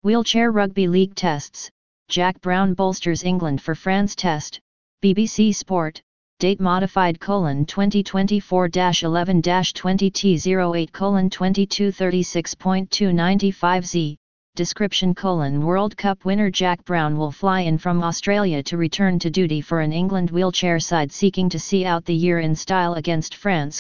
Wheelchair Rugby League tests, Jack Brown bolsters England for France test, BBC Sport, date modified : 2024-11-20T08 : 2236.295Z, description : World Cup winner Jack Brown will fly in from Australia to return to duty for an England wheelchair side seeking to see out the year in style against France,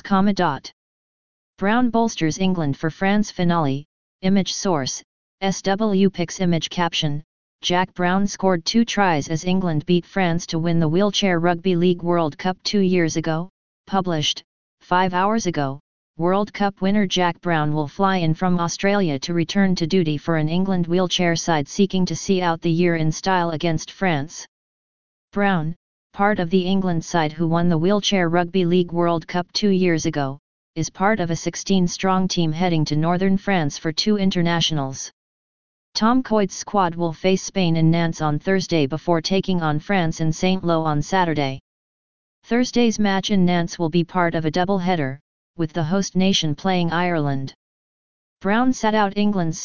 Brown bolsters England for France finale, image source, SW Pics image caption, Jack Brown scored 2 tries as England beat France to win the Wheelchair Rugby League World Cup 2 years ago, published, 5 hours ago. World Cup winner Jack Brown will fly in from Australia to return to duty for an England wheelchair side seeking to see out the year in style against France. Brown, part of the England side who won the Wheelchair Rugby League World Cup 2 years ago, is part of a 16-strong team heading to northern France for 2 internationals. Tom Coyte's squad will face Spain in Nantes on Thursday before taking on France in Saint-Lô on Saturday. Thursday's match in Nantes will be part of a double-header, with the host nation playing Ireland. Brown sat out England's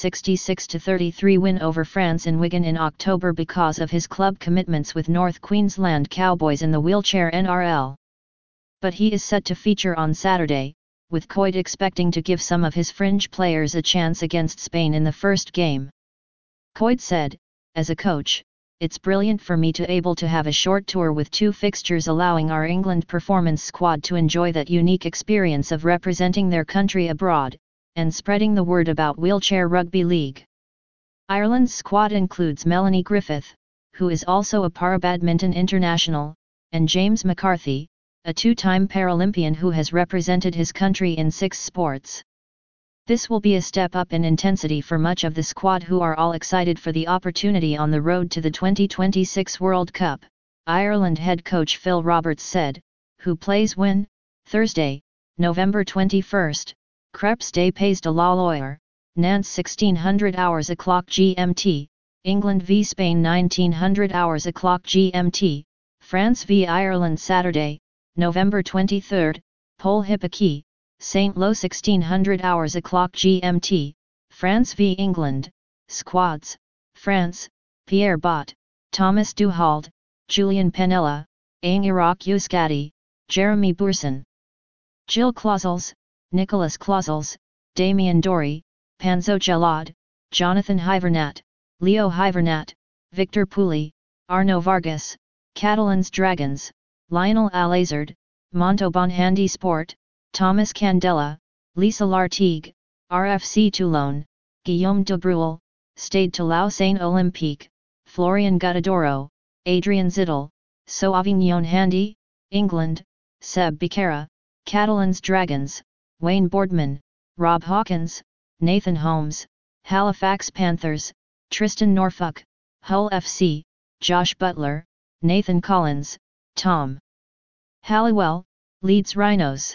66-33 win over France in Wigan in October because of his club commitments with North Queensland Cowboys in the wheelchair NRL. But he is set to feature on Saturday, with Coyte expecting to give some of his fringe players a chance against Spain in the first game. Coyte said, "As a coach, it's brilliant for me to able to have a short tour with 2 fixtures allowing our England performance squad to enjoy that unique experience of representing their country abroad, and spreading the word about Wheelchair Rugby League." Ireland's squad includes Melanie Griffith, who is also a para-badminton international, and James McCarthy, a 2-time Paralympian who has represented his country in 6 sports. This will be a step up in intensity for much of the squad who are all excited for the opportunity on the road to the 2026 World Cup, Ireland head coach Phil Roberts said, who plays when, Thursday, November 21, Crêpes des Pays de la Loire, Nantes 1600 hours o'clock GMT, England v Spain 1900 hours o'clock GMT, France v Ireland Saturday, November 23, Pole Hippoquet, Saint-Lô 1600 hours o'clock GMT, France v England, squads, France, Pierre Bott, Thomas Duhalde, Julian Penella, Aing-Iraq Euskadi, Jeremy Bourson, Gilles Clausels, Nicolas Clausels, Damien Dory, Panzo Gelad, Jonathan Hivernat, Leo Hivernat, Victor Pouli, Arnaud Vargas, Catalans Dragons, Lionel Alazard, Montauban Handy Sport, Thomas Candela, Lisa Lartigue, RFC Toulon, Guillaume de Breuil, Stade Toulouse Seine Olympique, Florian Guttadoro, Adrian Zidel, So Avignon Handy, England, Seb Becerra, Catalans Dragons, Wayne Boardman, Rob Hawkins, Nathan Holmes, Halifax Panthers, Tristan Norfolk, Hull FC, Josh Butler, Nathan Collins, Tom Halliwell, Leeds Rhinos,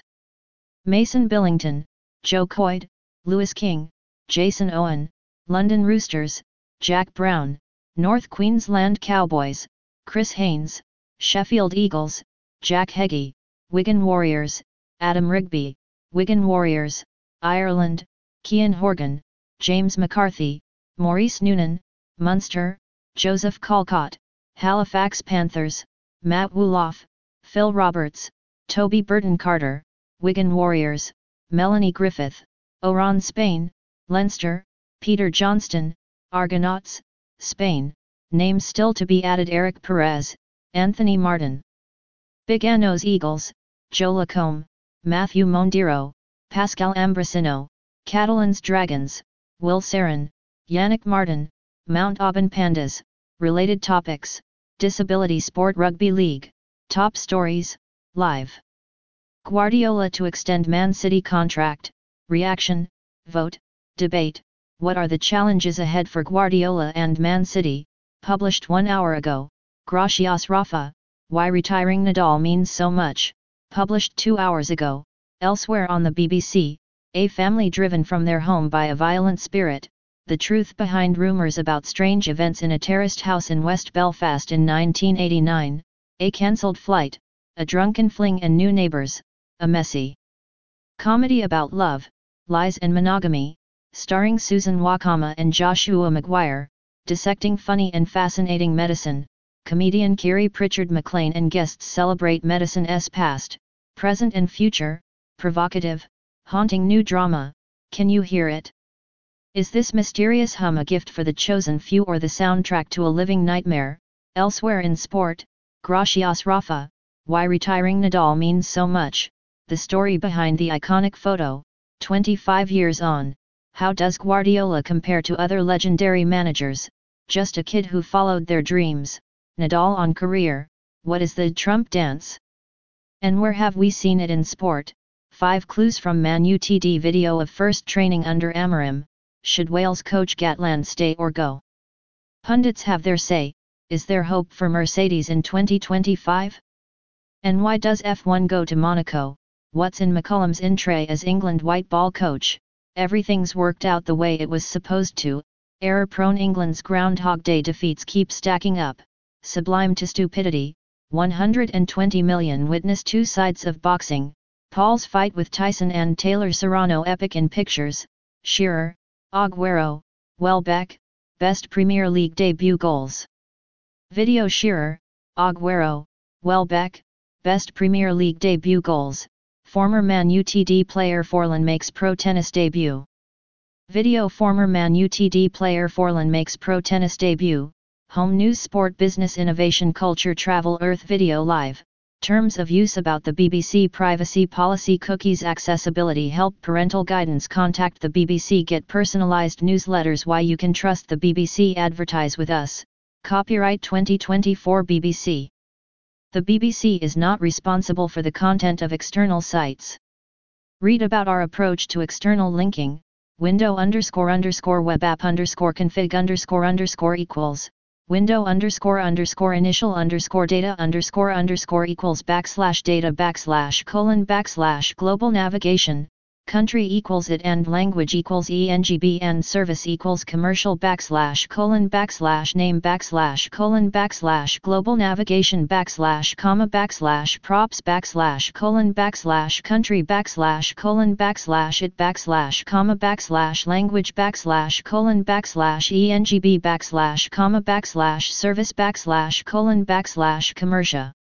Mason Billington, Joe Coyte, Lewis King, Jason Owen, London Roosters, Jack Brown, North Queensland Cowboys, Chris Haynes, Sheffield Eagles, Jack Heggie, Wigan Warriors, Adam Rigby, Wigan Warriors, Ireland, Cian Horgan, James McCarthy, Maurice Noonan, Munster, Joseph Colcott, Halifax Panthers, Matt Wooloff, Phil Roberts, Toby Burton Carter, Wigan Warriors, Melanie Griffith, Oran Spain, Leinster, Peter Johnston, Argonauts, Spain, names still to be added: Eric Perez, Anthony Martin, Big Annos Eagles, Joe Lacombe, Matthew Mondiro, Pascal Ambrosino, Catalans Dragons, Will Sarin, Yannick Martin, Mount Auburn Pandas. Related topics: Disability Sport Rugby League, top stories, live. Guardiola to extend Man City contract, reaction, vote, debate. What are the challenges ahead for Guardiola and Man City? Published 1 hour ago. Gracias Rafa, why retiring Nadal means so much. Published 2 hours ago. Elsewhere on the BBC, a family driven from their home by a violent spirit. The truth behind rumours about strange events in a terraced house in West Belfast in 1989, a cancelled flight, a drunken fling and new neighbours, a messy comedy about love, lies and monogamy, starring Susan Wakama and Joshua Maguire, Dissecting funny and fascinating medicine, comedian Kiri Pritchard McLean and guests celebrate medicine's past, present and future, provocative, haunting new drama. Can you hear it? Is this mysterious hum a gift for the chosen few or the soundtrack to a living nightmare? Elsewhere in sport, Gracias Rafa, why retiring Nadal means so much, the story behind the iconic photo, 25 years on, how does Guardiola compare to other legendary managers, just a kid who followed their dreams, Nadal on career, what is the Trump dance? And where have we seen it in sport? 5 clues from Man Utd video of first training under Amorim, should Wales coach Gatland stay or go? Pundits have their say, is there hope for Mercedes in 2025? And why does F1 go to Monaco? What's in McCullum's in-tray as England white ball coach? Everything's worked out the way it was supposed to. Error-prone England's Groundhog Day defeats keep stacking up. Sublime to stupidity. 120 million witness 2 sides of boxing. Paul's fight with Tyson and Taylor Serrano epic in pictures. Shearer, Aguero, Welbeck, best Premier League debut goals. Video Shearer, Aguero, Welbeck, best Premier League debut goals. Former Man Utd player Forlan makes pro tennis debut. Video Former Man Utd player Forlan makes pro tennis debut. Home news sport business innovation culture travel Earth video live. Terms of use about the BBC privacy policy cookies accessibility help parental guidance contact the BBC get personalised newsletters why you can trust the BBC advertise with us. Copyright 2024 BBC. The BBC is not responsible for the content of external sites. Read about our approach to external linking, window__web app_config___ equals, window__initial_data_equals \data\colon \global navigation, country equals it and language equals engb and service equals commercial \colon name \global navigation comma props colon country colon it comma language colon engb comma service colon commercia.